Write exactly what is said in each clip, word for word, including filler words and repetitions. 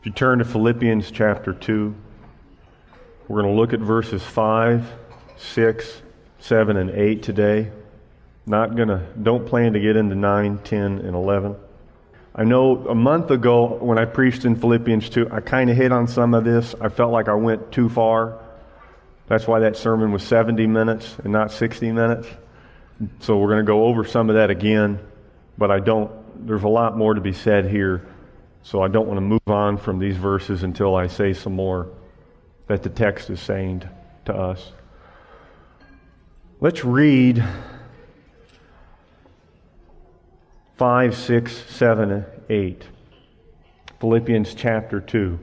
If you turn to Philippians chapter two, we're going to look at verses five, six, seven, and eight today. Not going to, don't plan to get into nine, ten, and eleven. I know a month ago when I preached in Philippians two, I kind of hit on some of this. I felt like I went too far. That's why that sermon was seventy minutes and not sixty minutes. So we're going to go over some of that again, but I don't, there's a lot more to be said here. So I don't want to move on from these verses until I say some more that the text is saying to us. Let's read five, six, seven, eight. Philippians chapter two.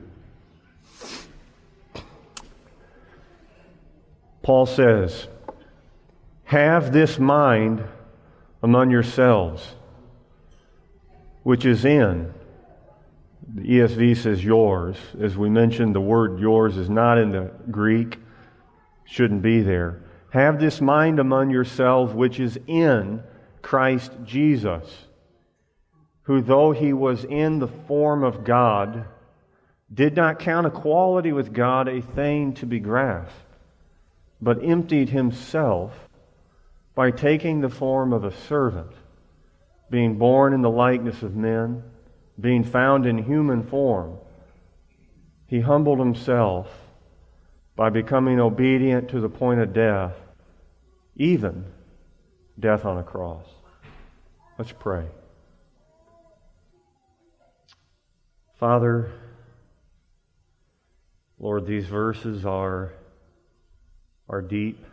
Paul says, "Have this mind among yourselves, which is in," the E S V says yours. As we mentioned, the word yours is not in the Greek. Shouldn't be there. "Have this mind among yourselves, which is in Christ Jesus, who though he was in the form of God, did not count equality with God a thing to be grasped, but emptied himself by taking the form of a servant, being born in the likeness of men, being found in human form. He humbled himself by becoming obedient to the point of death, even death on a cross." Let's pray. Father, Lord, these verses are, are deep.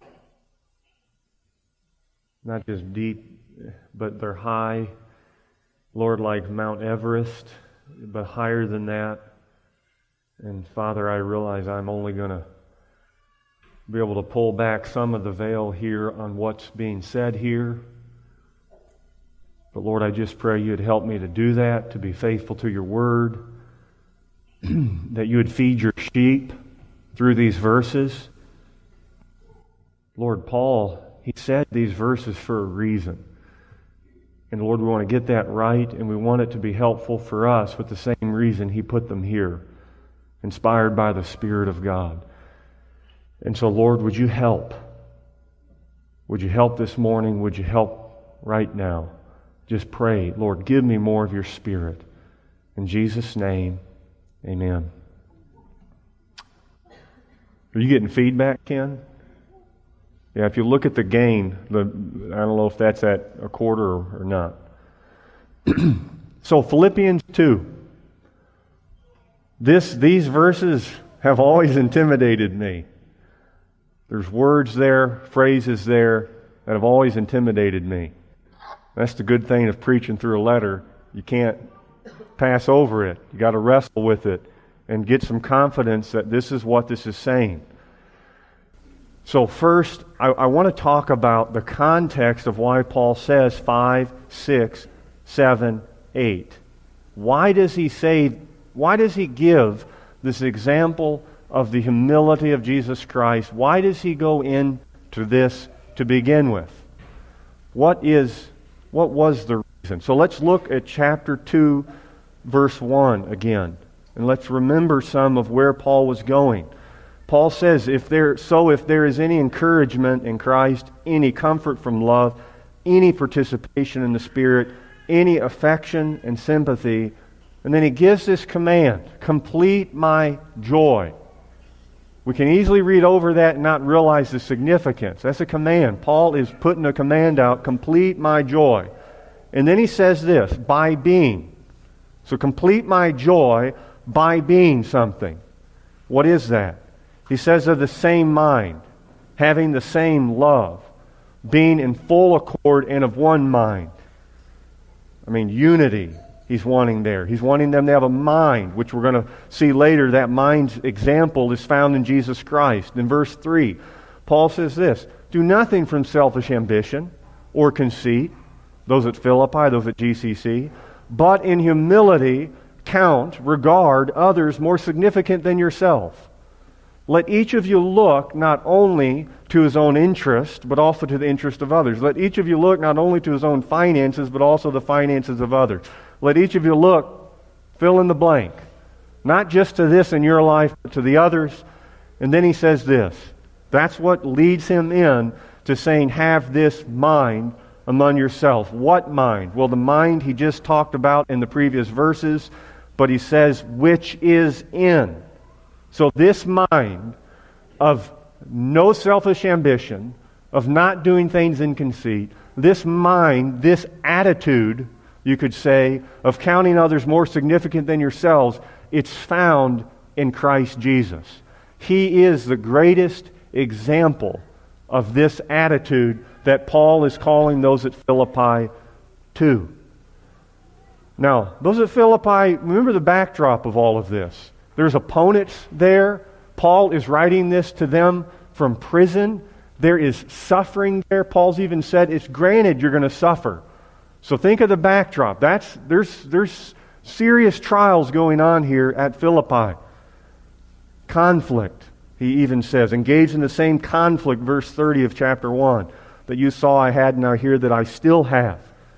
Not just deep, but they're high. Lord, like Mount Everest, but higher than that. And Father, I realize I'm only going to be able to pull back some of the veil here on what's being said here. But Lord, I just pray you'd help me to do that, to be faithful to your word, that you would feed your sheep through these verses. Lord, Paul, he said these verses for a reason. And Lord, we want to get that right, and we want it to be helpful for us with the same reason he put them here, inspired by the Spirit of God. And so, Lord, would you help? Would you help this morning? Would you help right now? Just pray, Lord, give me more of your Spirit. In Jesus' name, amen. Are you getting feedback, Ken? Yeah, if you look at the gain, the, I don't know if that's at a quarter or, or not. So Philippians two. This, these verses have always intimidated me. There's words there, phrases there that have always intimidated me. That's the good thing of preaching through a letter. You can't pass over it. You got to wrestle with it and get some confidence that this is what this is saying. So first, I, I want to talk about the context of why Paul says five, six, seven, eight. Why does he say, why does he give this example of the humility of Jesus Christ? Why does he go into this to begin with? What is, what was the reason? So let's look at chapter two, verse one again. And let's remember some of where Paul was going. Paul says, if there, so if there is any encouragement in Christ, any comfort from love, any participation in the Spirit, any affection and sympathy, and then he gives this command, complete my joy. We can easily read over that and not realize the significance. That's a command. Paul is putting a command out, complete my joy. And then he says this, by being. So complete my joy by being something. What is that? He says of the same mind, having the same love, being in full accord and of one mind. I mean, unity he's wanting there. He's wanting them to have a mind, which we're going to see later. That mind's example is found in Jesus Christ. In verse three, Paul says this, do nothing from selfish ambition or conceit, those at Philippi, those at G C C, but in humility count, regard others more significant than yourself. Let each of you look not only to his own interest, but also to the interest of others. Let each of you look not only to his own finances, but also the finances of others. Let each of you look, fill in the blank. Not just to this in your life, but to the others. And then he says this. That's what leads him in to saying, have this mind among yourself. What mind? Well, the mind he just talked about in the previous verses, but he says, which is in. So this mind of no selfish ambition, of not doing things in conceit, this mind, this attitude, you could say, of counting others more significant than yourselves, it's found in Christ Jesus. He is the greatest example of this attitude that Paul is calling those at Philippi to. Now, those at Philippi, remember the backdrop of all of this. There's opponents there. Paul is writing this to them from prison. There is suffering there. Paul's even said, it's granted you're going to suffer. So think of the backdrop. That's there's there's serious trials going on here at Philippi. Conflict, he even says. Engaged in the same conflict, verse thirty of chapter one, that you saw I had and I hear that I still have.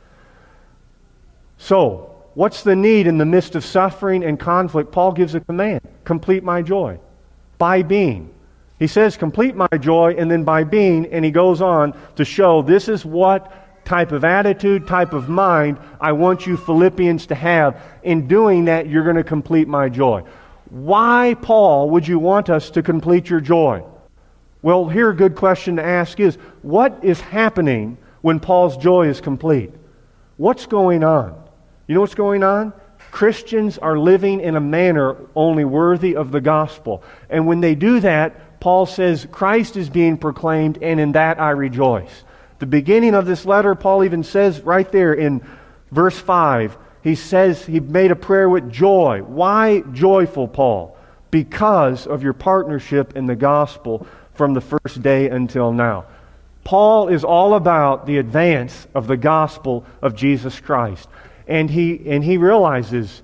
So, what's the need in the midst of suffering and conflict? Paul gives a command. Complete my joy. By being. He says, complete my joy, and then by being, and he goes on to show this is what type of attitude, type of mind I want you Philippians to have. In doing that, you're going to complete my joy. Why, Paul, would you want us to complete your joy? Well, here a good question to ask is, what is happening when Paul's joy is complete? What's going on? You know what's going on? Christians are living in a manner only worthy of the gospel. And when they do that, Paul says, Christ is being proclaimed, and in that I rejoice. The beginning of this letter, Paul even says right there in verse five, he says he made a prayer with joy. Why joyful, Paul? Because of your partnership in the gospel from the first day until now. Paul is all about the advance of the gospel of Jesus Christ. And he and he realizes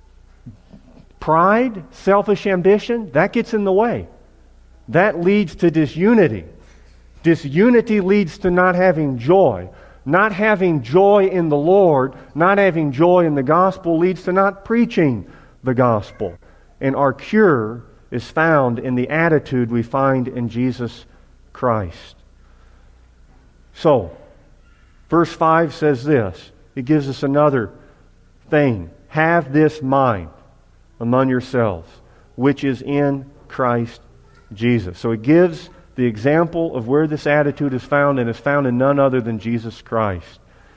pride, selfish ambition, that gets in the way. That leads to disunity. Disunity leads to not having joy. Not having joy in the Lord, not having joy in the gospel leads to not preaching the gospel. And our cure is found in the attitude we find in Jesus Christ. So, verse five says this. It gives us another thing. Have this mind among yourselves, which is in Christ Jesus. So it gives the example of where this attitude is found, and is found in none other than Jesus Christ.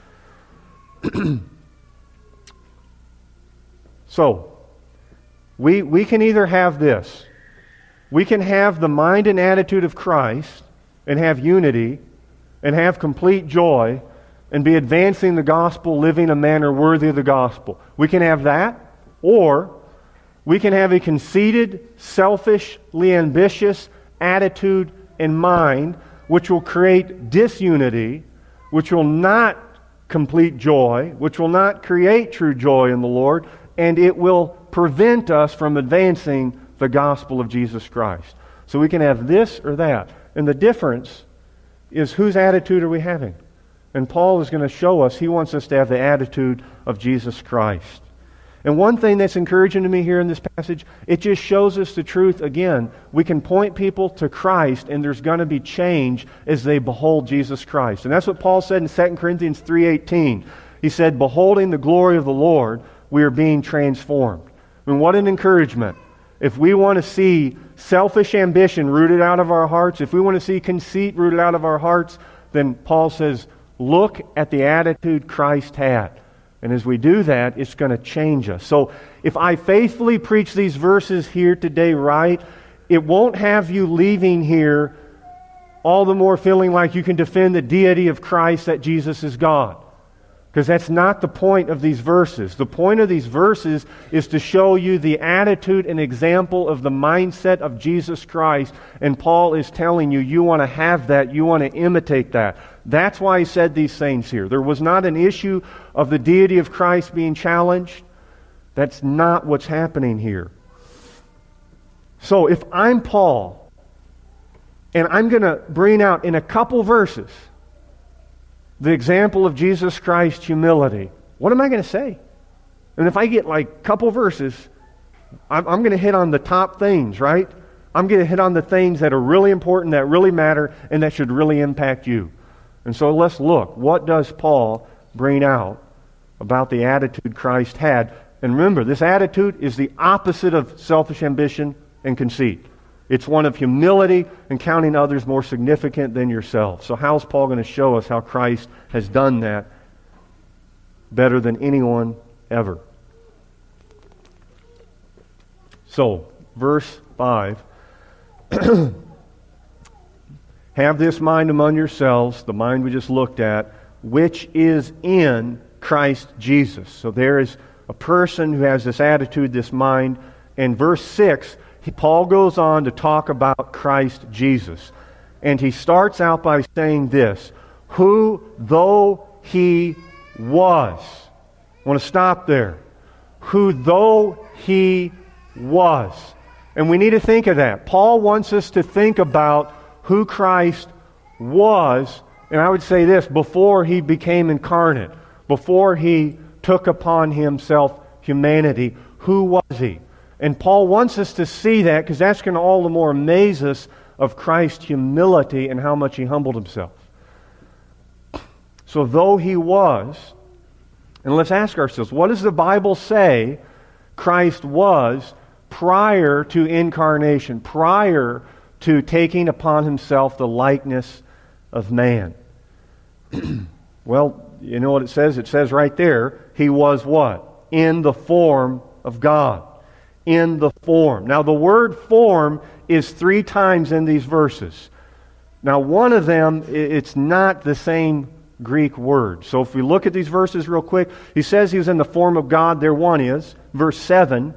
So, we, we can either have this. We can have the mind and attitude of Christ, and have unity, and have complete joy, and be advancing the gospel, living a manner worthy of the gospel. We can have that, or we can have a conceited, selfishly ambitious attitude and mind, which will create disunity, which will not complete joy, which will not create true joy in the Lord, and it will prevent us from advancing the gospel of Jesus Christ. So we can have this or that. And the difference is, whose attitude are we having? And Paul is going to show us he wants us to have the attitude of Jesus Christ. And one thing that's encouraging to me here in this passage, it just shows us the truth again. We can point people to Christ, and there's going to be change as they behold Jesus Christ. And that's what Paul said in Second Corinthians three eighteen. He said, beholding the glory of the Lord, we are being transformed. I mean, what an encouragement. If we want to see selfish ambition rooted out of our hearts, if we want to see conceit rooted out of our hearts, then Paul says, look at the attitude Christ had. And as we do that, it's going to change us. So if I faithfully preach these verses here today right, it won't have you leaving here all the more feeling like you can defend the deity of Christ, that Jesus is God. Because that's not the point of these verses. The point of these verses is to show you the attitude and example of the mindset of Jesus Christ. And Paul is telling you, you want to have that, you want to imitate that. That's why he said these things here. There was not an issue of the deity of Christ being challenged. That's not what's happening here. So if I'm Paul, and I'm going to bring out in a couple verses the example of Jesus Christ's humility, what am I going to say? And if I get like a couple verses, I'm, I'm going to hit on the top things, right? I'm going to hit on the things that are really important, that really matter, and that should really impact you. And so let's look. What does Paul bring out about the attitude Christ had? And remember, this attitude is the opposite of selfish ambition and conceit. It's one of humility and counting others more significant than yourself. So how's Paul going to show us how Christ has done that better than anyone ever? So, verse five. Have this mind among yourselves, the mind we just looked at, which is in Christ Jesus. So there is a person who has this attitude, this mind. In verse six, he, Paul goes on to talk about Christ Jesus. And he starts out by saying this, who though he was. I want to stop there. Who though he was. And we need to think of that. Paul wants us to think about who Christ was, and I would say this, before he became incarnate, before he took upon himself humanity, who was he? And Paul wants us to see that because that's going to all the more amaze us of Christ's humility and how much he humbled himself. So though he was, and let's ask ourselves, what does the Bible say Christ was prior to incarnation, prior to taking upon himself the likeness of man? Well, you know what it says? It says right there, he was what? In the form of God. In the form. Now the word form is three times in these verses. Now one of them, it's not the same Greek word. So if we look at these verses real quick, he says he was in the form of God. There one is. Verse seven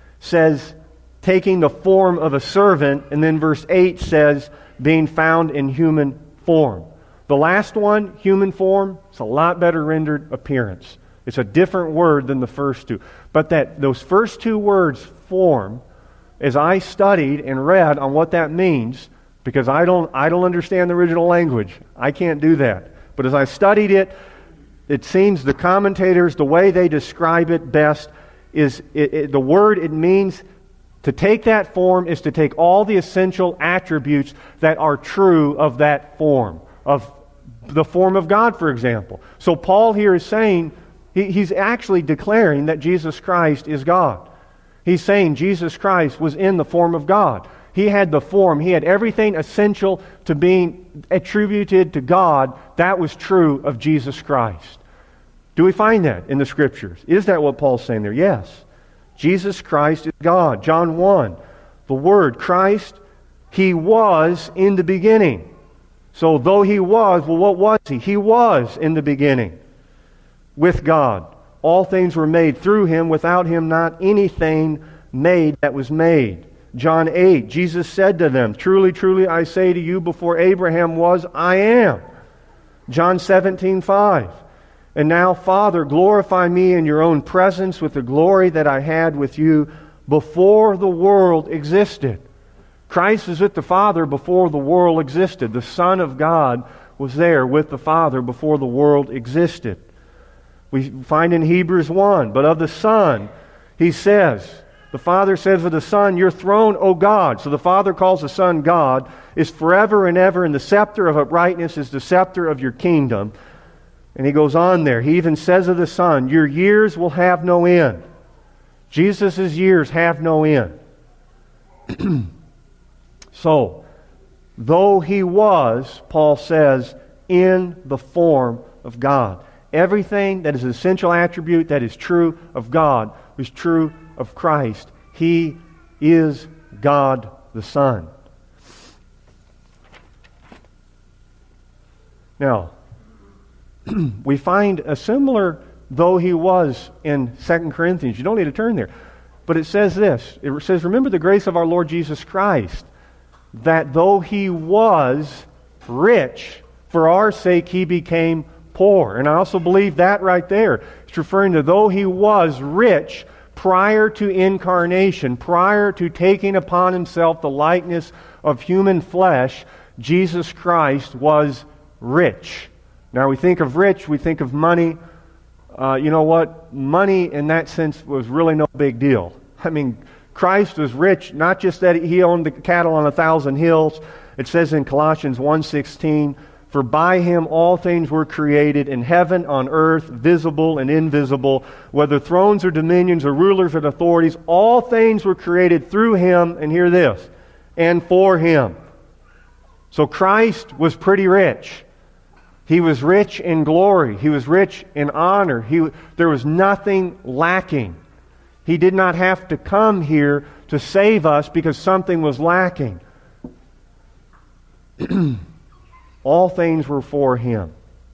says taking the form of a servant, and then verse eight says being found in human form. The last one, human form, it's a lot better rendered appearance. It's a different word than the first two. But that those first two words, form, as I studied and read on what that means, because I don't I don't understand the original language. I can't do that. But as I studied it, it seems the commentators, the way they describe it best is it, it, the word it means to take that form is to take all the essential attributes that are true of that form, of the form of God, for example. So Paul here is saying, he, he's actually declaring that Jesus Christ is God. He's saying Jesus Christ was in the form of God. He had the form. He had everything essential to being attributed to God. That was true of Jesus Christ. Do we find that in the Scriptures? Is that what Paul's saying there? Yes. Jesus Christ is God. John one, the Word, Christ, He was in the beginning. So though He was, well, what was He? He was in the beginning with God. All things were made through Him. Without Him, not anything made that was made. John eight, Jesus said to them, truly, truly, I say to you, before Abraham was, I am. John seventeen five, and now, Father, glorify me in your own presence with the glory that I had with you before the world existed. Christ was with the Father before the world existed. The Son of God was there with the Father before the world existed. We find in Hebrews one, but of the Son, He says, the Father says of the Son, your throne, O God. So the Father calls the Son God, is forever and ever, and the scepter of uprightness is the scepter of your kingdom. And He goes on there. He even says of the Son, your years will have no end. Jesus' years have no end. So, though He was, Paul says, in the form of God. Everything that is an essential attribute that is true of God was true of Christ. He is God the Son. Now, we find a similar though He was in Second Corinthians. You don't need to turn there. But it says this. It says, remember the grace of our Lord Jesus Christ, that though He was rich, for our sake He became poor. And I also believe that right there. It's referring to though He was rich prior to incarnation, prior to taking upon Himself the likeness of human flesh, Jesus Christ was rich. Now we think of rich, we think of money. Uh, you know what? Money in that sense was really no big deal. I mean, Christ was rich, not just that he owned the cattle on a thousand hills. It says in Colossians one sixteen, for by him all things were created in heaven, on earth, visible and invisible, whether thrones or dominions or rulers or authorities, all things were created through him, and hear this, and for him. So Christ was pretty rich. He was rich in glory. He was rich in honor. He, there was nothing lacking. He did not have to come here to save us because something was lacking. All things were for him.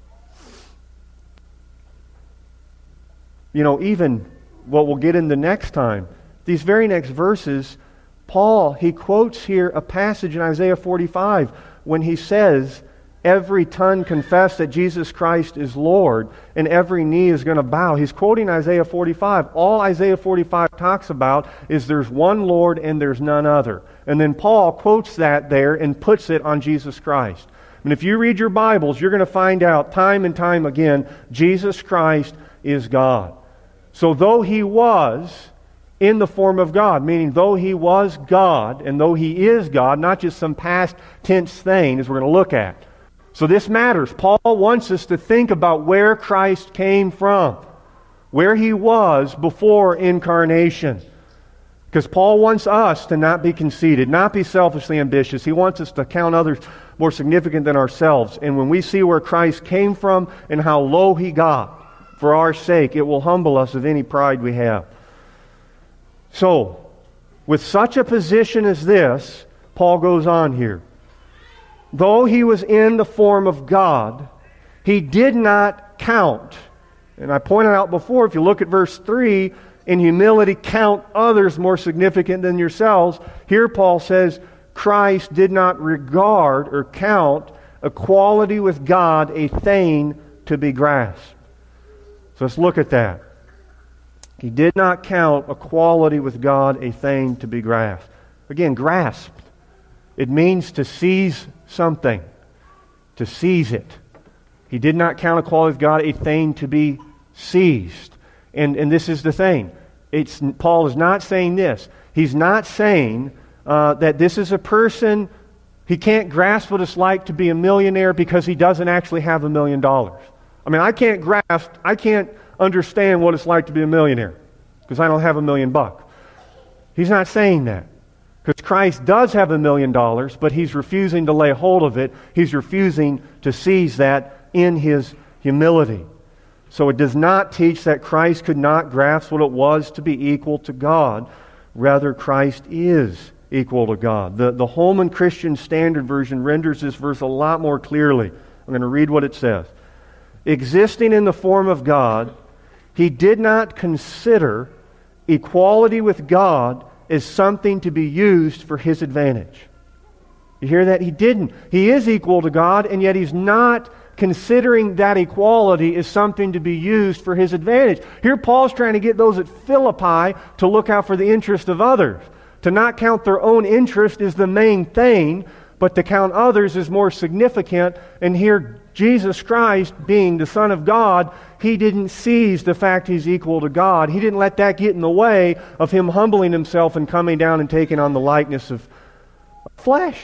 You know, even what we'll get into next time, these very next verses, Paul, he quotes here a passage in Isaiah forty-five when he says, every tongue confess that Jesus Christ is Lord, and every knee is going to bow. He's quoting Isaiah forty-five. All Isaiah forty-five talks about is there's one Lord and there's none other. And then Paul quotes that there and puts it on Jesus Christ. And if you read your Bibles, you're going to find out time and time again, Jesus Christ is God. So though he was in the form of God, meaning though he was God, and though he is God, not just some past tense thing, as we're going to look at. So this matters. Paul wants us to think about where Christ came from, where he was before incarnation. Because Paul wants us to not be conceited, not be selfishly ambitious. He wants us to count others more significant than ourselves. And when we see where Christ came from and how low he got for our sake, it will humble us of any pride we have. So, with such a position as this, Paul goes on here. Though he was in the form of God, he did not count. And I pointed out before, if you look at verse three, in humility count others more significant than yourselves. Here Paul says, Christ did not regard or count equality with God a thing to be grasped. So let's look at that. He did not count equality with God a thing to be grasped. Again, grasped. It means to seize something, to seize it. He did not count equality with God a thing to be seized. And, and this is the thing. It's, Paul is not saying this. He's not saying uh, that this is a person, he can't grasp what it's like to be a millionaire because he doesn't actually have a million dollars. I mean, I can't grasp, I can't understand what it's like to be a millionaire because I don't have a million bucks. He's not saying that. Because Christ does have a million dollars, but he's refusing to lay hold of it. He's refusing to seize that in his humility. So it does not teach that Christ could not grasp what it was to be equal to God. Rather, Christ is equal to God. The, the Holman Christian Standard Version renders this verse a lot more clearly. I'm going to read what it says. Existing in the form of God, he did not consider equality with God is something to be used for his advantage. You hear that? He didn't. He is equal to God, and yet he's not considering that equality as something to be used for his advantage. Here Paul's trying to get those at Philippi to look out for the interest of others. To not count their own interest is the main thing, but to count others is more significant. And here Jesus Christ, being the Son of God, he didn't seize the fact he's equal to God. He didn't let that get in the way of him humbling himself and coming down and taking on the likeness of flesh.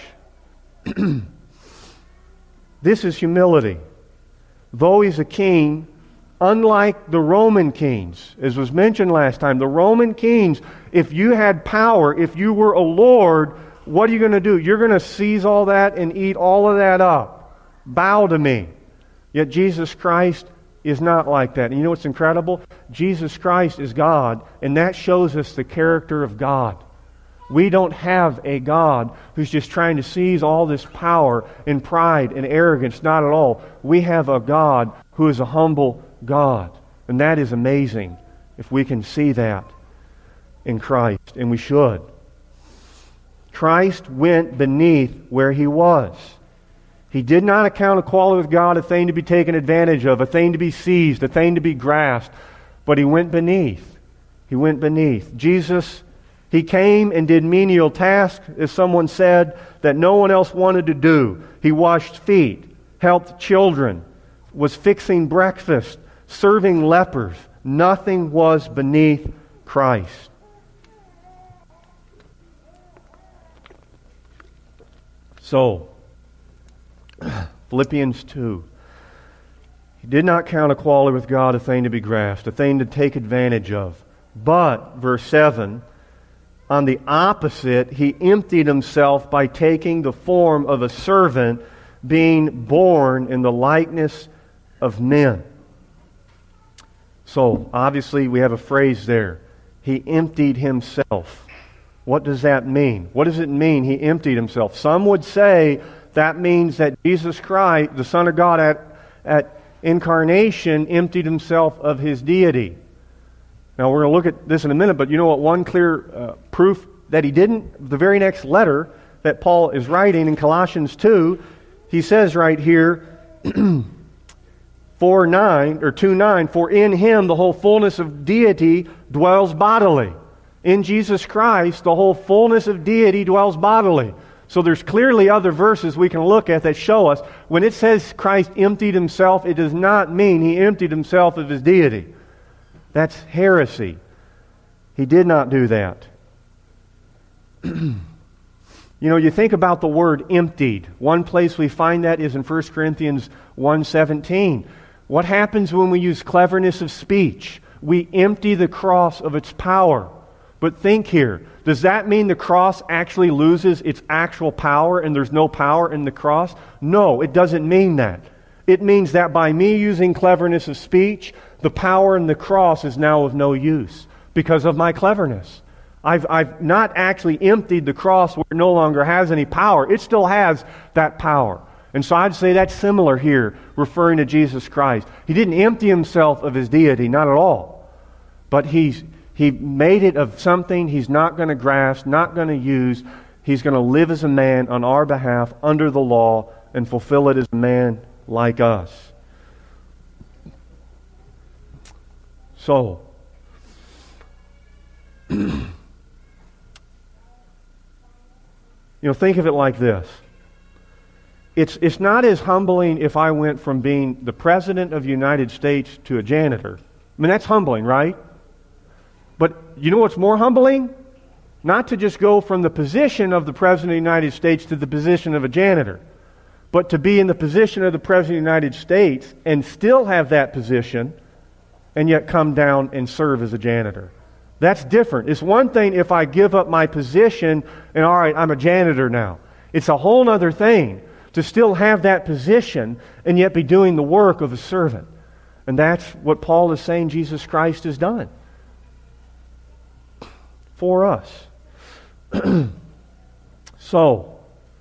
This is humility. Though he's a king, unlike the Roman kings, as was mentioned last time, the Roman kings, if you had power, if you were a lord, what are you going to do? You're going to seize all that and eat all of that up. Bow to me. Yet Jesus Christ is not like that. And you know what's incredible? Jesus Christ is God, and that shows us the character of God. We don't have a God who's just trying to seize all this power and pride and arrogance. Not at all. We have a God who is a humble God. And that is amazing if we can see that in Christ. And we should. Christ went beneath where he was. He did not account equality with God a thing to be taken advantage of, a thing to be seized, a thing to be grasped. But he went beneath. He went beneath. Jesus, he came and did menial tasks, as someone said, that no one else wanted to do. He washed feet, helped children, was fixing breakfast, serving lepers. Nothing was beneath Christ. So, Philippians two. He did not count equality with God a thing to be grasped, a thing to take advantage of. But, verse seven, on the opposite, he emptied himself by taking the form of a servant, being born in the likeness of men. So, obviously, we have a phrase there. He emptied himself. What does that mean? What does it mean he emptied himself? Some would say that means that Jesus Christ, the Son of God at, at incarnation, emptied himself of his deity. Now, we're going to look at this in a minute, but you know what? One clear uh, proof that he didn't, the very next letter that Paul is writing in Colossians two, he says right here, four nine, or two nine, for in him the whole fullness of deity dwells bodily. In Jesus Christ, the whole fullness of deity dwells bodily. So there's clearly other verses we can look at that show us when it says Christ emptied himself, it does not mean he emptied himself of his deity. That's heresy. He did not do that. You know, you think about the word emptied. One place we find that is in First Corinthians one seventeen. What happens when we use cleverness of speech? We empty the cross of its power. But think here, does that mean the cross actually loses its actual power and there's no power in the cross? No, it doesn't mean that. It means that by me using cleverness of speech, the power in the cross is now of no use because of my cleverness. I've, I've not actually emptied the cross where it no longer has any power. It still has that power. And so I'd say that's similar here, referring to Jesus Christ. He didn't empty himself of his deity, not at all. But he's He made it of something he's not going to grasp, not going to use. He's going to live as a man on our behalf under the law and fulfill it as a man like us. So, you know, think of it like this. It's, it's not as humbling if I went from being the President of the United States to a janitor. I mean, that's humbling, right? But you know what's more humbling? Not to just go from the position of the President of the United States to the position of a janitor, but to be in the position of the President of the United States and still have that position and yet come down and serve as a janitor. That's different. It's one thing if I give up my position and, all right, I'm a janitor now. It's a whole other thing to still have that position and yet be doing the work of a servant. And that's what Paul is saying Jesus Christ has done for us. So,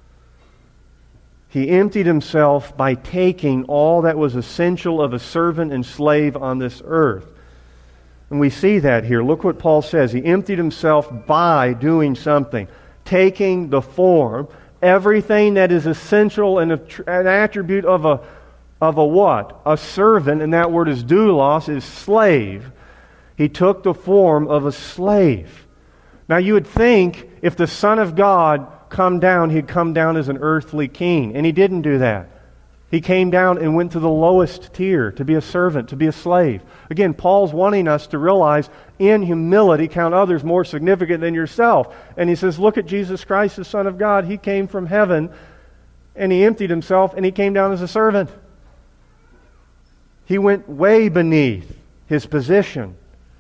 he emptied himself by taking all that was essential of a servant and slave on this earth. And we see that here. Look what Paul says. He emptied himself by doing something. Taking the form, everything that is essential and an attribute of a, of a what? A servant, and that word is doulos, is slave. He took the form of a slave. Now you would think if the Son of God come down, he'd come down as an earthly king. And he didn't do that. He came down and went to the lowest tier, to be a servant, to be a slave. Again, Paul's wanting us to realize, in humility, count others more significant than yourself. And he says, look at Jesus Christ, the Son of God. He came from heaven, and he emptied himself, and he came down as a servant. He went way beneath his position.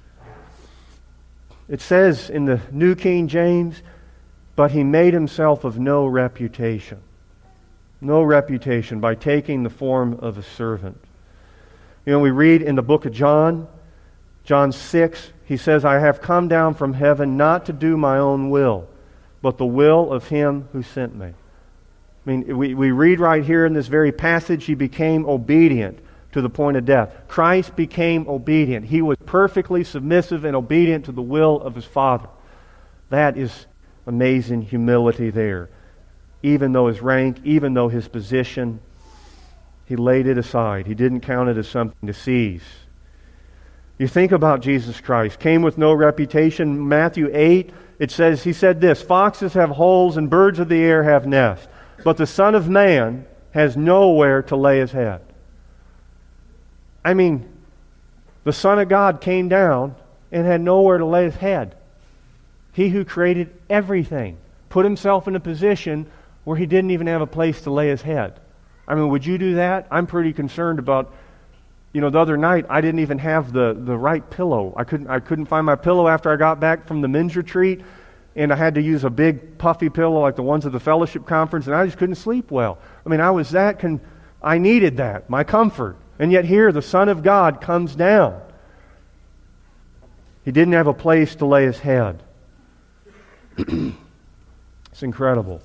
It says in the New King James, but he made himself of no reputation. No reputation by taking the form of a servant. You know, we read in the book of John, John six, he says, I have come down from heaven not to do my own will, but the will of him who sent me. I mean, we, we read right here in this very passage, he became obedient to the point of death. Christ became obedient. He was perfectly submissive and obedient to the will of his Father. That is amazing humility there. Even though his rank, even though his position, he laid it aside. He didn't count it as something to seize. You think about Jesus Christ. Came with no reputation. Matthew eight, it says, he said this, foxes have holes and birds of the air have nests, but the Son of Man has nowhere to lay his head. I mean, the Son of God came down and had nowhere to lay his head. He who created everything put himself in a position where he didn't even have a place to lay his head. I mean, would you do that? I'm pretty concerned about, you know, the other night I didn't even have the, the right pillow. I couldn't I couldn't find my pillow after I got back from the men's retreat, and I had to use a big puffy pillow like the ones at the fellowship conference, and I just couldn't sleep well. I mean, I was that, con- I needed that, my comfort. And yet here the Son of God comes down. He didn't have a place to lay his head. It's incredible.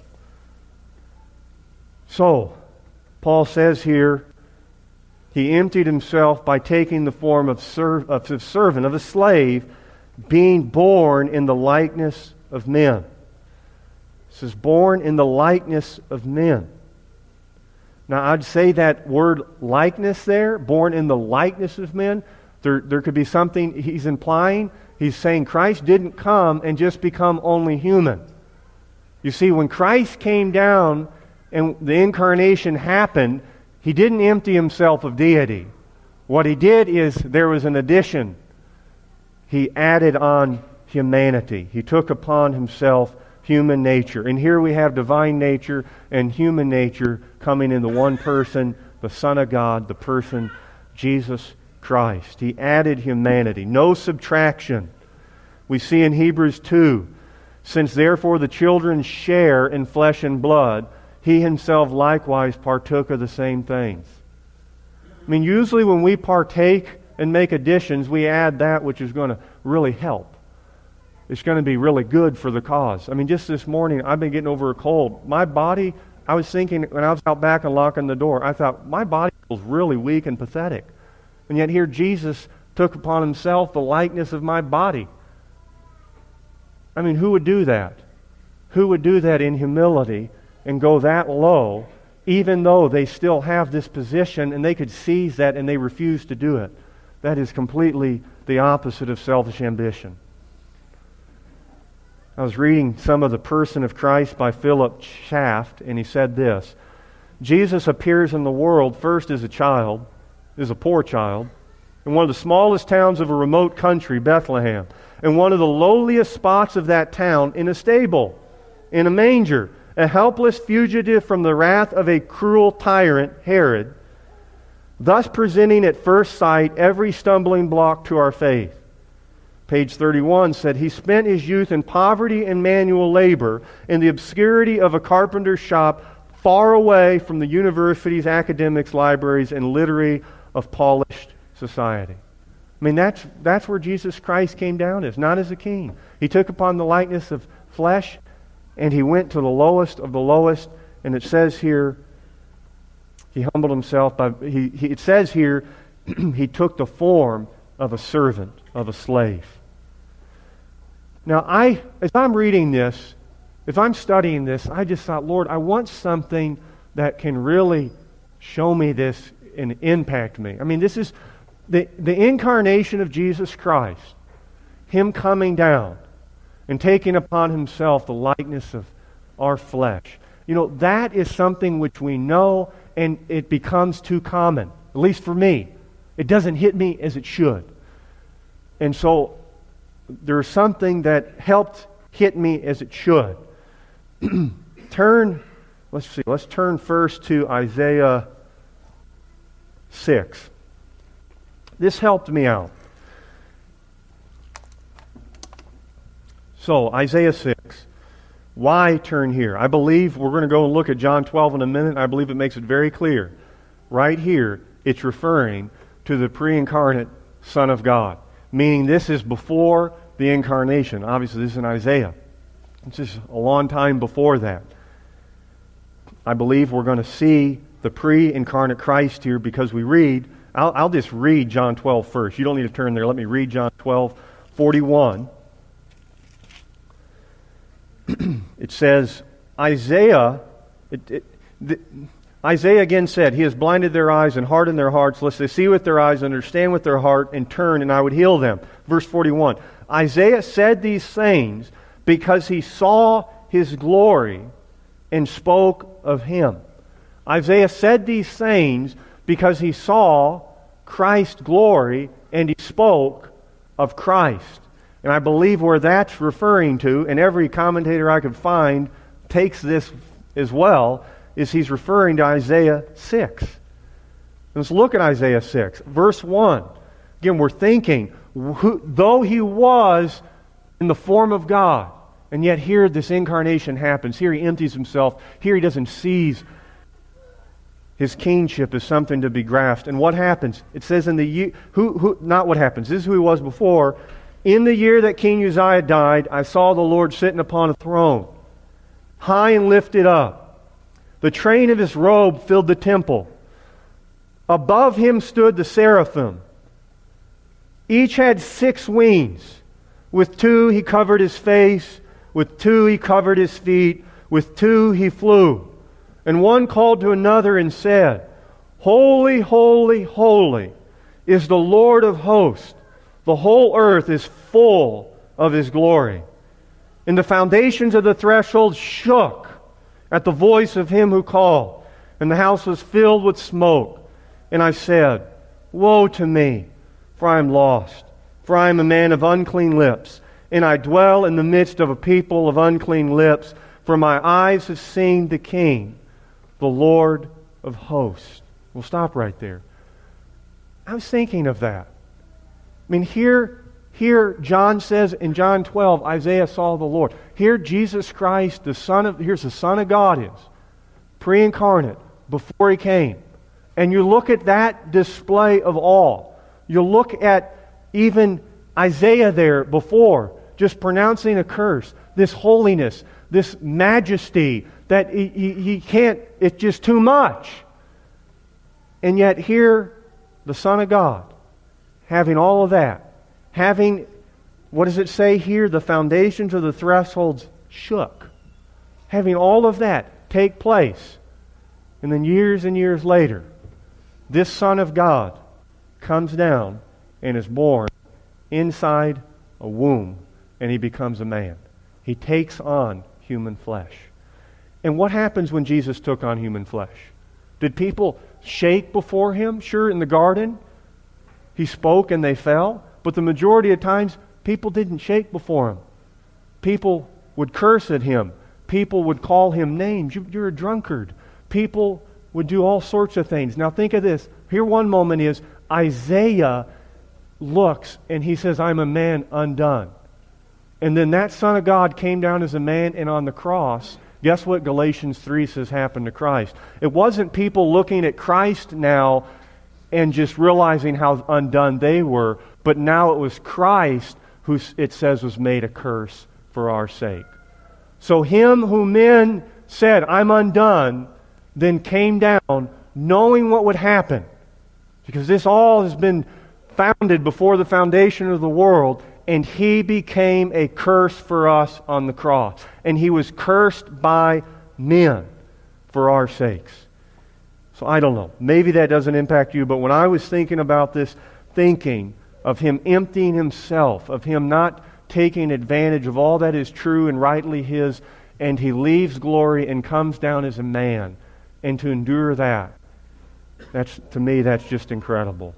So, Paul says here, he emptied himself by taking the form of, serv- of a servant, of a slave, being born in the likeness of men. It says, born in the likeness of men. Now, I'd say that word likeness there, born in the likeness of men, there, there could be something he's implying. He's saying Christ didn't come and just become only human. You see, when Christ came down and the incarnation happened, he didn't empty himself of deity. What he did is there was an addition. He added on humanity. He took upon himself human nature. And here we have divine nature and human nature coming into one person, the Son of God, the person Jesus Christ. He added humanity. No subtraction. We see in Hebrews two, since therefore the children share in flesh and blood, he himself likewise partook of the same things. I mean, usually when we partake and make additions, we add that which is going to really help. It's going to be really good for the cause. I mean, just this morning, I've been getting over a cold. My body, I was thinking, when I was out back and locking the door, I thought, my body feels really weak and pathetic. And yet here Jesus took upon himself the likeness of my body. I mean, who would do that? Who would do that in humility and go that low, even though they still have this position and they could seize that and they refuse to do it? That is completely the opposite of selfish ambition. I was reading some of The Person of Christ by Philip Schaft, and he said this: Jesus appears in the world first as a child, as a poor child, in one of the smallest towns of a remote country, Bethlehem, in one of the lowliest spots of that town, in a stable, in a manger, a helpless fugitive from the wrath of a cruel tyrant, Herod, thus presenting at first sight every stumbling block to our faith. Page thirty-one said, he spent his youth in poverty and manual labor in the obscurity of a carpenter's shop far away from the universities, academics, libraries, and literary of polished society. I mean, that's, that's where Jesus Christ came down as, not as a king. He took upon the likeness of flesh, and he went to the lowest of the lowest, and it says here, he humbled himself by, he, he it says here, he took the form of a servant, of a slave. Now, I, as I'm reading this, if I'm studying this, I just thought, Lord, I want something that can really show me this and impact me. I mean, this is the, the incarnation of Jesus Christ, him coming down and taking upon himself the likeness of our flesh. You know, that is something which we know, and it becomes too common, at least for me. It doesn't hit me as it should. And so there's something that helped hit me as it should. turn, let's see, let's turn first to Isaiah six. This helped me out. So, Isaiah six. Why turn here? I believe we're going to go and look at John twelve in a minute. I believe it makes it very clear. Right here, it's referring to the pre-incarnate Son of God. Meaning this is before the incarnation. Obviously, this is in Isaiah. It's just a long time before that. I believe we're going to see the pre-incarnate Christ here because we read, I'll, I'll just read John twelve first. You don't need to turn there. Let me read John twelve forty-one. It says, Isaiah, it, it, the, Isaiah again said, he has blinded their eyes and hardened their hearts, lest they see with their eyes, understand with their heart, and turn, and I would heal them. Verse forty-one. Isaiah said these things because he saw his glory and spoke of him. Isaiah said these things because he saw Christ's glory and he spoke of Christ. And I believe where that's referring to, and every commentator I could find takes this as well is he's referring to Isaiah six. Let's look at Isaiah six, verse one. Again, we're thinking, who, though he was in the form of God, and yet here this incarnation happens. Here he empties himself. Here he doesn't seize his kingship as something to be grasped. And what happens? It says in the year, who, who, not what happens. This is who he was before. In the year that King Uzziah died, I saw the Lord sitting upon a throne, high and lifted up. The train of his robe filled the temple. Above him stood the seraphim. Each had six wings. With two he covered his face. With two he covered his feet. With two he flew. And one called to another and said, Holy, holy, holy is the Lord of hosts. The whole earth is full of His glory. And the foundations of the threshold shook at the voice of Him who called, and the house was filled with smoke. And I said, Woe to me, for I am lost, for I am a man of unclean lips, and I dwell in the midst of a people of unclean lips, for my eyes have seen the King, the Lord of hosts. We'll stop right there. I was thinking of that. I mean, here, here John says in John twelve, Isaiah saw the Lord. Here Jesus Christ, the Son of, here's the Son of God is, pre-incarnate, before He came. And you look at that display of awe. You look at even Isaiah there before, just pronouncing a curse, this holiness, this majesty, that he, he, he can't, it's just too much. And yet here, the Son of God, having all of that, having, what does it say here? The foundations of the thresholds shook. Having all of that take place. And then years and years later, this Son of God comes down and is born inside a womb, and He becomes a man. He takes on human flesh. And what happens when Jesus took on human flesh? Did people shake before Him? Sure, in the garden, He spoke and they fell. But the majority of times, people didn't shake before Him. People would curse at Him. People would call Him names. You, you're a drunkard. People would do all sorts of things. Now think of this. Here one moment is Isaiah looks and he says, I'm a man undone. And then that Son of God came down as a man, and on the cross, guess what Galatians three says happened to Christ? It wasn't people looking at Christ now and just realizing how undone they were, but now it was Christ who it says was made a curse for our sake. So Him who men said, I'm undone, then came down knowing what would happen. Because this all has been founded before the foundation of the world, and He became a curse for us on the cross. And He was cursed by men for our sakes. So I don't know. Maybe that doesn't impact you, but when I was thinking about this, thinking of Him emptying Himself, of Him not taking advantage of all that is true and rightly His, and He leaves glory and comes down as a man, and to endure that, that's, to me, that's just incredible.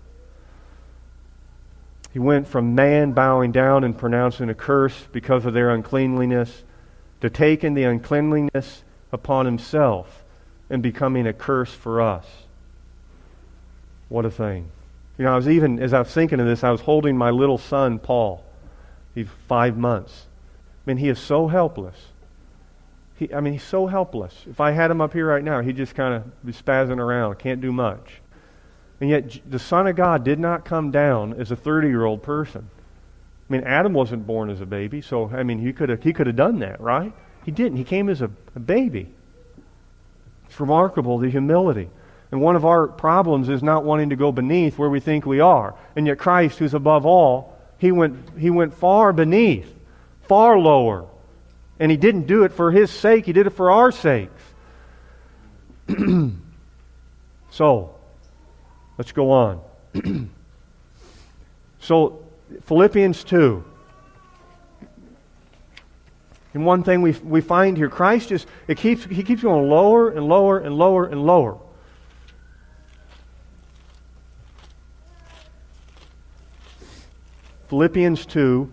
He went from man bowing down and pronouncing a curse because of their uncleanliness to taking the uncleanliness upon Himself and becoming a curse for us. What a thing. You know, I was even, as I was thinking of this, I was holding my little son, Paul. He's five months. I mean, he is so helpless. He, I mean, he's so helpless. If I had him up here right now, he'd just kind of be spazzing around, can't do much. And yet, the Son of God did not come down as a thirty-year-old person. I mean, Adam wasn't born as a baby, so, I mean, he could have he could have done that, right? He didn't. He came as a, a baby. It's remarkable, the humility. And one of our problems is not wanting to go beneath where we think we are. And yet Christ, who's above all, He went, he went far beneath, far lower. And He didn't do it for His sake. He did it for our sakes. So, let's go on. So, Philippians two. And one thing we we find here, Christ just, it keeps He keeps going lower and lower and lower and lower. Philippians two.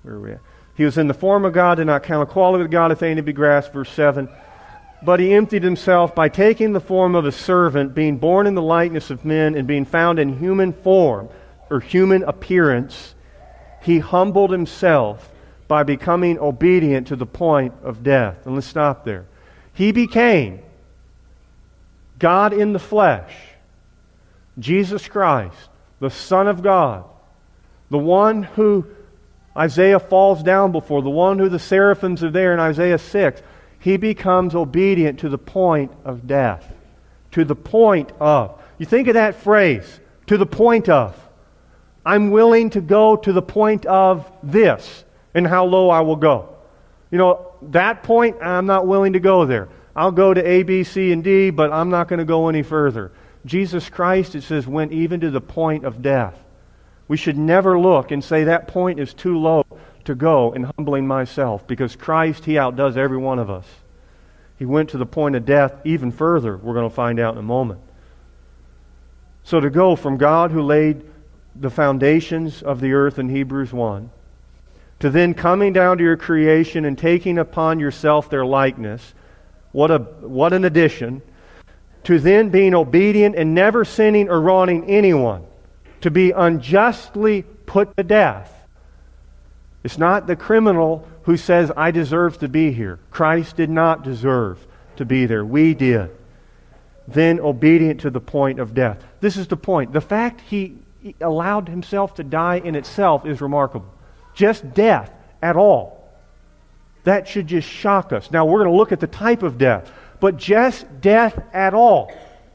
where are we at? He was in the form of God, did not count equality with God a thing to be grasped, verse seven. But he emptied himself by taking the form of a servant, being born in the likeness of men, and being found in human form, or human appearance, he humbled himself by becoming obedient to the point of death. And let's stop there. He became God in the flesh, Jesus Christ, the Son of God, the one who Isaiah falls down before, the one who the seraphims are there in Isaiah six. He becomes obedient to the point of death. To the point of. You think of that phrase, to the point of. I'm willing to go to the point of this and how low I will go. You know, that point, I'm not willing to go there. I'll go to A, B, C, and D, but I'm not going to go any further. Jesus Christ, it says, went even to the point of death. We should never look and say that point is too low to go in humbling myself, because Christ, He outdoes every one of us. He went to the point of death even further, we're going to find out in a moment. So to go from God who laid the foundations of the earth in Hebrews one, to then coming down to your creation and taking upon yourself their likeness, what a what an addition, to then being obedient and never sinning or wronging anyone, to be unjustly put to death. It's not the criminal who says, I deserve to be here. Christ did not deserve to be there. We did. Then obedient to the point of death. This is the point. The fact He allowed Himself to die in itself is remarkable. Just death at all. That should just shock us. Now we're going to look at the type of death. But just death at all.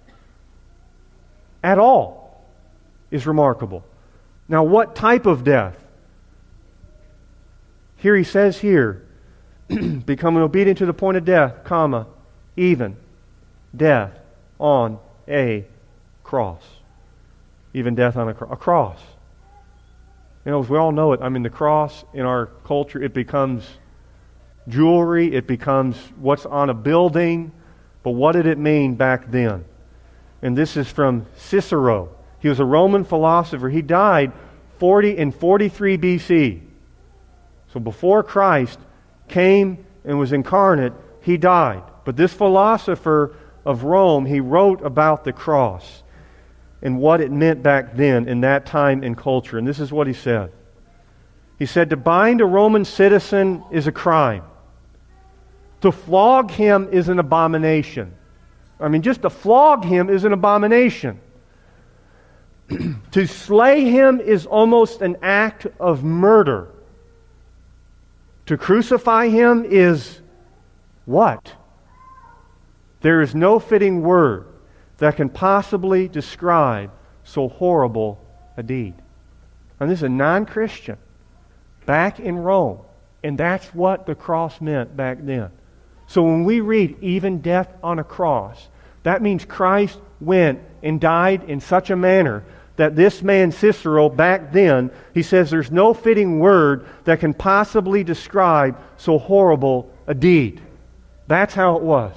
At all is remarkable. Now what type of death? Here he says here, becoming obedient to the point of death, comma, even death on a cross. Even death on a, cro- a cross. You know, as we all know it, I mean, the cross in our culture, it becomes jewelry, it becomes what's on a building, but what did it mean back then? And this is from Cicero. He was a Roman philosopher. He died forty in forty-three B C. So before Christ came and was incarnate, He died. But this philosopher of Rome, he wrote about the cross and what it meant back then in that time and culture. And this is what he said. He said, to bind a Roman citizen is a crime. To flog him is an abomination. I mean, just to flog him is an abomination. To slay him is almost an act of murder. To crucify him is what? There is no fitting word that can possibly describe so horrible a deed. And this is a non-Christian back in Rome. And that's what the cross meant back then. So when we read even death on a cross, that means Christ went and died in such a manner that this man Cicero back then, he says there's no fitting word that can possibly describe so horrible a deed. That's how it was.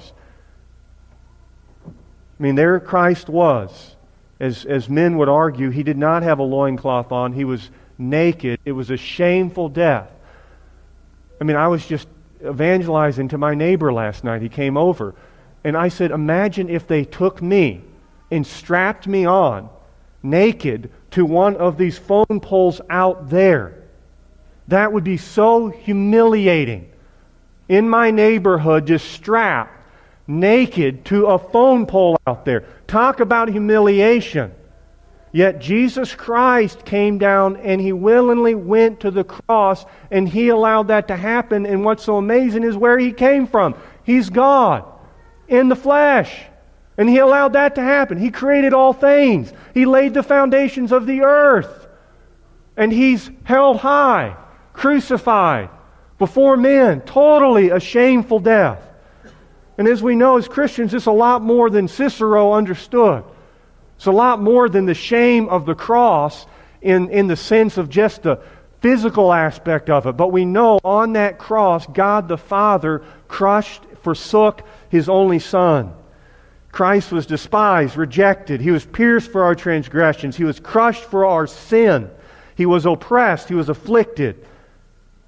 I mean, there Christ was. As, as men would argue, He did not have a loincloth on. He was naked. It was a shameful death. I mean, I was just evangelizing to my neighbor last night. He came over. And I said, imagine if they took me and strapped me on naked to one of these phone poles out there. That would be so humiliating. In my neighborhood, just strapped naked to a phone pole out there. Talk about humiliation. Yet Jesus Christ came down and He willingly went to the cross, and He allowed that to happen. And what's so amazing is where He came from. He's God in the flesh. And He allowed that to happen. He created all things. He laid the foundations of the earth. And He's held high, crucified before men. Totally a shameful death. And as we know as Christians, it's a lot more than Cicero understood. It's a lot more than the shame of the cross in, in the sense of just the physical aspect of it. But we know on that cross, God the Father crushed, forsook His only Son. Christ was despised, rejected. He was pierced for our transgressions. He was crushed for our sin. He was oppressed. He was afflicted.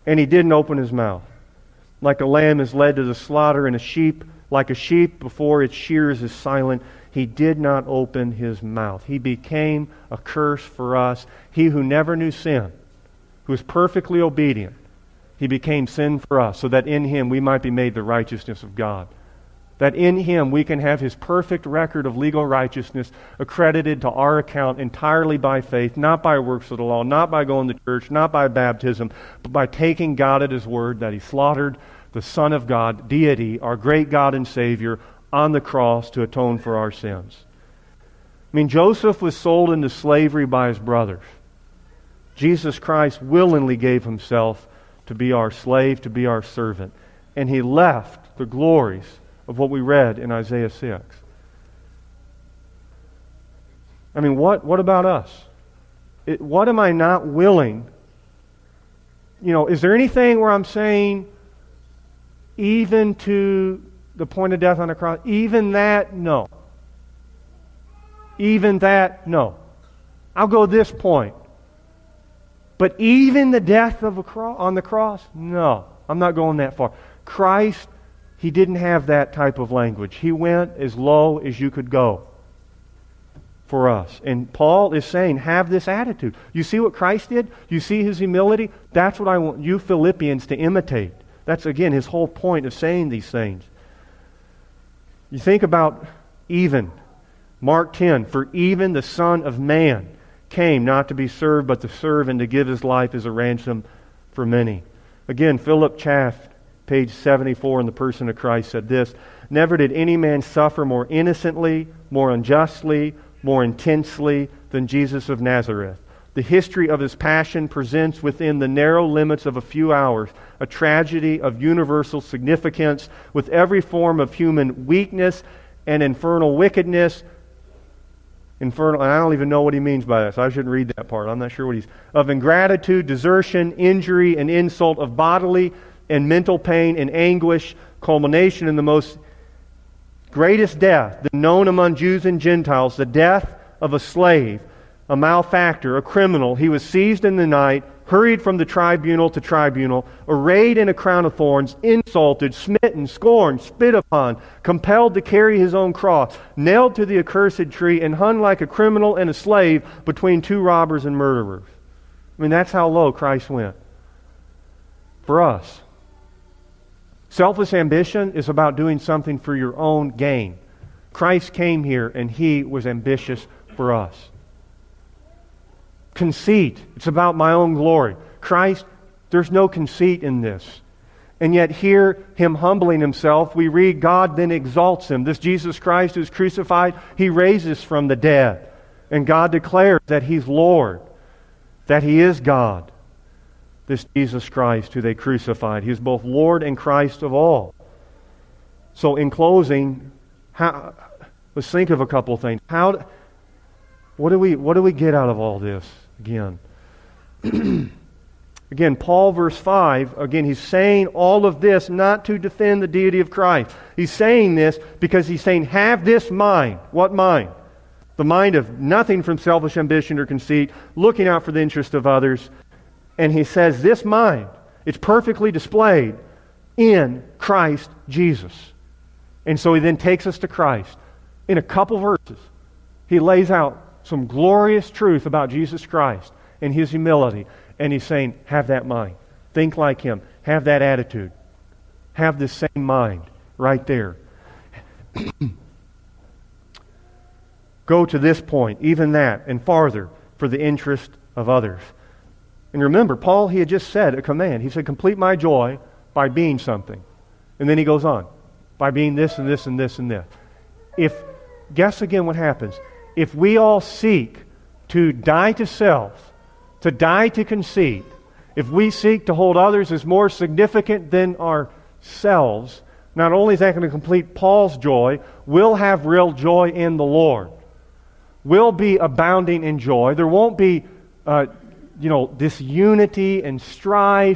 And he didn't open his mouth. Like a lamb is led to the slaughter, and a sheep, like a sheep before its shears is silent, he did not open his mouth. He became a curse for us. He who never knew sin, who was perfectly obedient, he became sin for us, so that in him we might be made the righteousness of God. That in him we can have his perfect record of legal righteousness accredited to our account entirely by faith, not by works of the law, not by going to church, not by baptism, but by taking God at his word that he slaughtered the Son of God, deity, our great God and Savior, on the cross to atone for our sins. I mean, Joseph was sold into slavery by his brothers. Jesus Christ willingly gave himself to be our slave, to be our servant. And he left the glories of what we read in Isaiah six. I mean, what, what about us? It, what am I not willing? You know, is there anything where I'm saying, even to the point of death on the cross, even that, no. Even that, no. I'll go this point. But even the death of a cro- on the cross, no. I'm not going that far. Christ, he didn't have that type of language. He went as low as you could go for us. And Paul is saying, have this attitude. You see what Christ did? You see his humility? That's what I want you Philippians to imitate. That's, again, his whole point of saying these things. You think about even. Mark ten, for even the Son of Man came not to be served, but to serve and to give his life as a ransom for many. Again, Philip Chaff, page seventy-four, in the person of Christ, said this: never did any man suffer more innocently, more unjustly, more intensely than Jesus of Nazareth. The history of his passion presents within the narrow limits of a few hours a tragedy of universal significance, with every form of human weakness and infernal wickedness. Infernal, and I don't even know what he means by that, so I shouldn't read that part. I'm not sure what he's... Of ingratitude, desertion, injury, and insult, of bodily and mental pain and anguish, culmination in the most greatest death, the known among Jews and Gentiles, the death of a slave, a malefactor, a criminal. He was seized in the night, hurried from the tribunal to tribunal, arrayed in a crown of thorns, insulted, smitten, scorned, spit upon, compelled to carry his own cross, nailed to the accursed tree, and hung like a criminal and a slave between two robbers and murderers. I mean, that's how low Christ went for us. Selfish ambition is about doing something for your own gain. Christ came here and he was ambitious for us. Conceit, it's about my own glory. Christ, there's no conceit in this. And yet here, him humbling himself, we read God then exalts him. This Jesus Christ who's crucified, he raises from the dead. And God declares that he's Lord, that he is God. This Jesus Christ who they crucified. He is both Lord and Christ of all. So in closing, how, let's think of a couple of things. How, what do we, what do we get out of all this? Again, again, Paul, verse five, again, he's saying all of this not to defend the deity of Christ. He's saying this because he's saying, have this mind. What mind? The mind of nothing from selfish ambition or conceit, looking out for the interest of others. And he says, this mind, it's perfectly displayed in Christ Jesus. And so he then takes us to Christ. In a couple verses, he lays out some glorious truth about Jesus Christ and his humility. And he's saying, have that mind. Think like him. Have that attitude. Have this same mind right there. Go to this point, even that, and farther, for the interest of others. And remember, Paul, he had just said a command. He said, complete my joy by being something. And then he goes on, by being this and this and this and this. If, guess again what happens. If we all seek to die to self, to die to conceit, if we seek to hold others as more significant than ourselves, not only is that going to complete Paul's joy, we'll have real joy in the Lord. We'll be abounding in joy. There won't be, uh, you know, disunity and strife,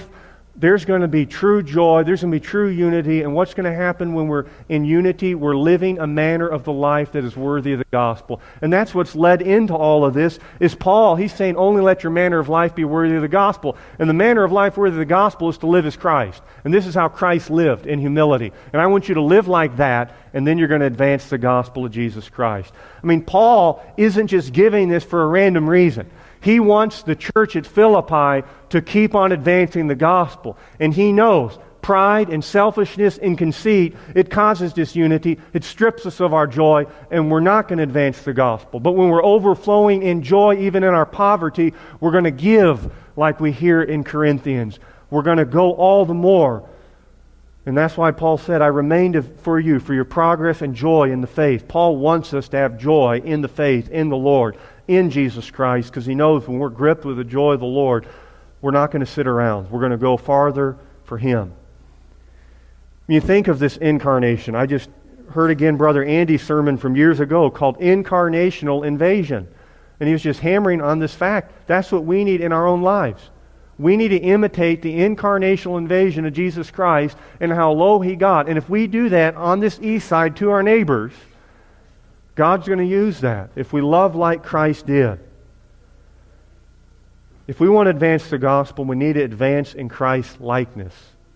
there's going to be true joy, there's going to be true unity, and what's going to happen when we're in unity? We're living a manner of the life that is worthy of the gospel. And that's what's led into all of this, is Paul, he's saying, only let your manner of life be worthy of the gospel. And the manner of life worthy of the gospel is to live as Christ. And this is how Christ lived, in humility. And I want you to live like that, and then you're going to advance the gospel of Jesus Christ. I mean, Paul isn't just giving this for a random reason. He wants the church at Philippi to keep on advancing the gospel. And he knows pride and selfishness and conceit, it causes disunity, it strips us of our joy, and we're not going to advance the gospel. But when we're overflowing in joy, even in our poverty, we're going to give like we hear in Corinthians. We're going to go all the more. And that's why Paul said, I remain for you, for your progress and joy in the faith. Paul wants us to have joy in the faith, in the Lord, in Jesus Christ, because he knows when we're gripped with the joy of the Lord, we're not going to sit around. We're going to go farther for Him. When you think of this incarnation, I just heard again Brother Andy's sermon from years ago called Incarnational Invasion. And he was just hammering on this fact. That's what we need in our own lives. We need to imitate the incarnational invasion of Jesus Christ and how low He got. And if we do that on this east side to our neighbors, God's going to use that if we love like Christ did. If we want to advance the gospel, we need to advance in Christ's likeness.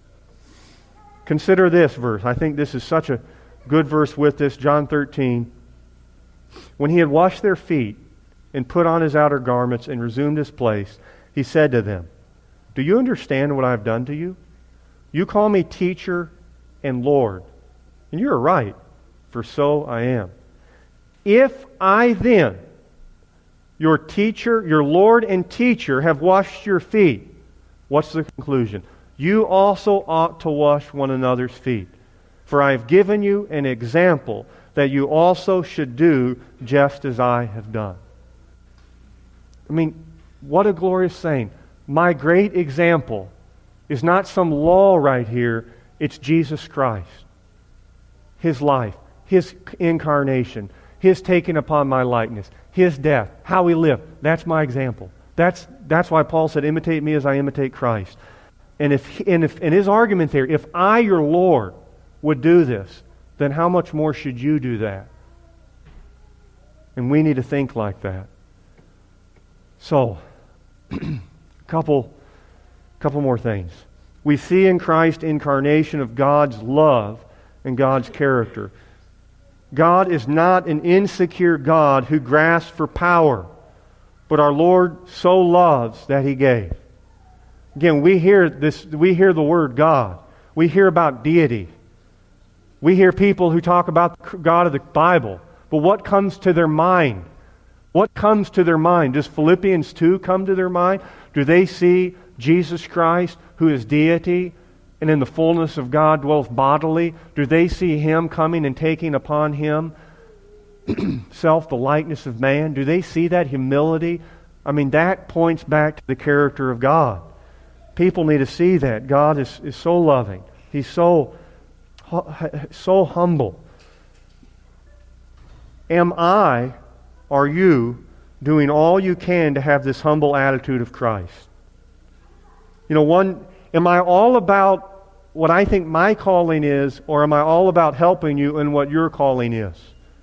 Consider this verse. I think this is such a good verse with this. John thirteen. When He had washed their feet and put on His outer garments and resumed His place, He said to them, do you understand what I have done to you? You call me teacher and Lord, and you are right, for so I am. If I then, your teacher, your Lord and teacher, have washed your feet, what's the conclusion? You also ought to wash one another's feet. For I have given you an example that you also should do just as I have done. I mean, what a glorious saying. My great example is not some law right here. It's Jesus Christ. His life, His incarnation, His taking upon my likeness, His death, how He lived. That's my example. That's that's why Paul said, imitate me as I imitate Christ. And if and if in his argument there, if I, your Lord, would do this, then how much more should you do that? And we need to think like that. So, couple couple more things. We see in Christ incarnation of God's love and God's character. God is not an insecure God who grasps for power, but our Lord so loves that He gave. Again, we hear this. We hear the word God. We hear about deity. We hear people who talk about the God of the Bible. But what comes to their mind? What comes to their mind? Does Philippians two come to their mind? Do they see Jesus Christ, who is deity, and in the fullness of God dwells bodily? Do they see Him coming and taking upon Him self the likeness of man? Do they see that humility? I mean, that points back to the character of God. People need to see that. God is, is so loving. He's so, so humble. Am I, are you, doing all you can to have this humble attitude of Christ? You know, one, am I all about what I think my calling is, or am I all about helping you in what your calling is?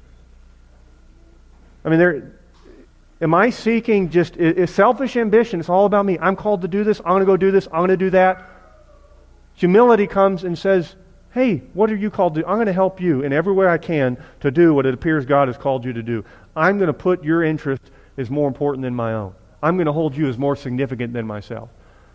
I mean, there... Am I seeking just is selfish ambition? It's all about me. I'm called to do this. I'm going to go do this. I'm going to do that. Humility comes and says, hey, what are you called to do? I'm going to help you in every way I can to do what it appears God has called you to do. I'm going to put your interest as more important than my own. I'm going to hold you as more significant than myself.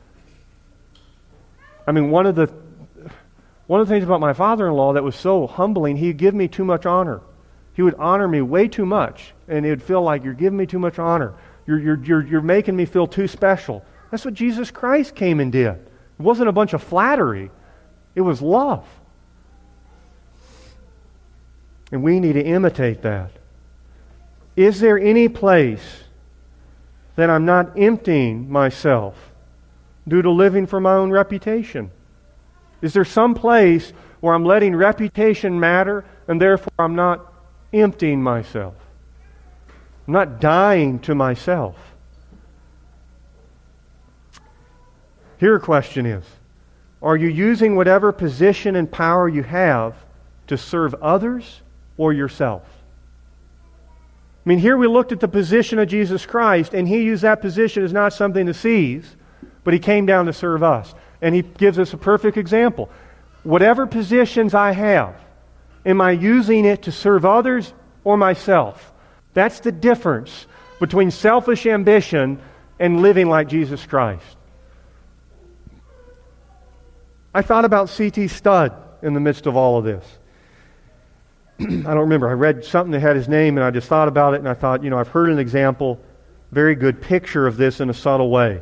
I mean, one of the one of the things about my father-in-law that was so humbling, he'd give me too much honor. He would honor me way too much, and it would feel like you're giving me too much honor. You're, you're, you're, you're making me feel too special. That's what Jesus Christ came and did. It wasn't a bunch of flattery. It was love. And we need to imitate that. Is there any place that I'm not emptying myself due to living for my own reputation? Is there some place where I'm letting reputation matter and therefore I'm not emptying myself? I'm not dying to myself. Here a question is, Are you using whatever position and power you have to serve others or yourself? I mean, here we looked at the position of Jesus Christ, and He used that position as not something to seize, but He came down to serve us. And He gives us a perfect example. Whatever positions I have, am I using it to serve others or myself? That's the difference between selfish ambition and living like Jesus Christ. I thought about C T Studd in the midst of all of this. I don't remember. I read something that had his name, and I just thought about it, and I thought, you know, I've heard an example, very good picture of this in a subtle way.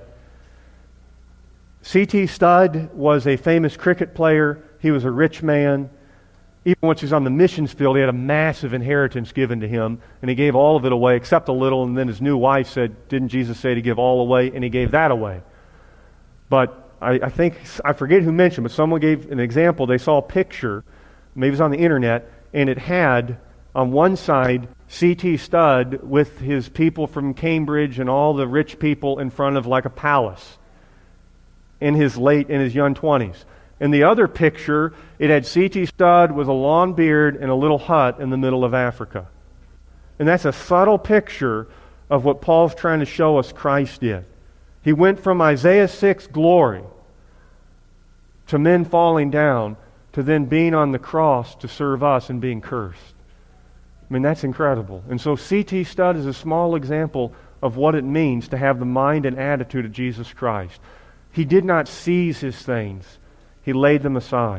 C T Studd was a famous cricket player. He was a rich man. Even once he was on the missions field, he had a massive inheritance given to him, and he gave all of it away, except a little, and then his new wife said, didn't Jesus say to give all away? And he gave that away. But I, I think, I forget who mentioned, but someone gave an example. They saw a picture, maybe it was on the internet, and it had on one side C T Studd with his people from Cambridge and all the rich people in front of like a palace in his late, in his young twenties. In the other picture, it had C T Studd with a long beard and a little hut in the middle of Africa. And that's a subtle picture of what Paul's trying to show us Christ did. He went from Isaiah six glory to men falling down to then being on the cross to serve us and being cursed. I mean, that's incredible. And so C T Studd is a small example of what it means to have the mind and attitude of Jesus Christ. He did not seize His things. He laid them aside.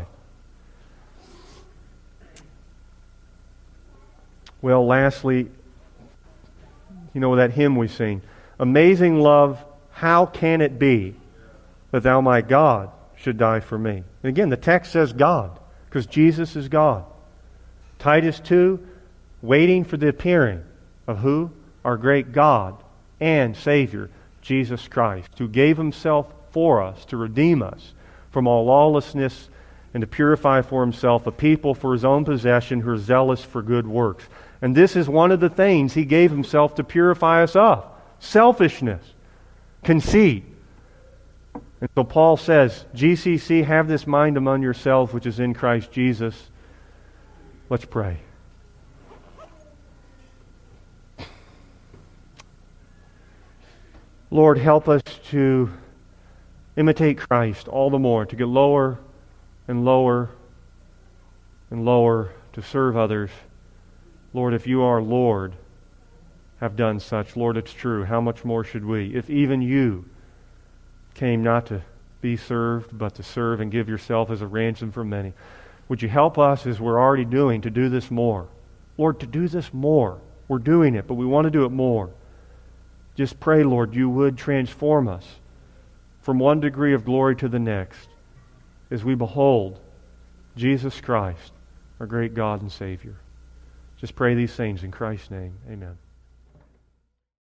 Well, lastly, you know that hymn we sing, Amazing Love, how can it be that Thou, my God, should die for me? And again, the text says God, because Jesus is God. Titus two, waiting for the appearing of who? Our great God and Savior, Jesus Christ, who gave Himself for us to redeem us from all lawlessness and to purify for Himself a people for His own possession who are zealous for good works. And this is one of the things He gave Himself to purify us of. Selfishness, conceit. And so Paul says, G C C, have this mind among yourselves which is in Christ Jesus. Let's pray. Lord, help us to imitate Christ all the more, to get lower and lower and lower, to serve others. Lord, if You are Lord, have done such. Lord, it's true. How much more should we? If even You came not to be served, but to serve and give Yourself as a ransom for many, would You help us, as we're already doing, to do this more? Lord, to do this more. We're doing it, but we want to do it more. Just pray, Lord, You would transform us from one degree of glory to the next as we behold Jesus Christ, our great God and Savior. Just pray these things in Christ's name. Amen.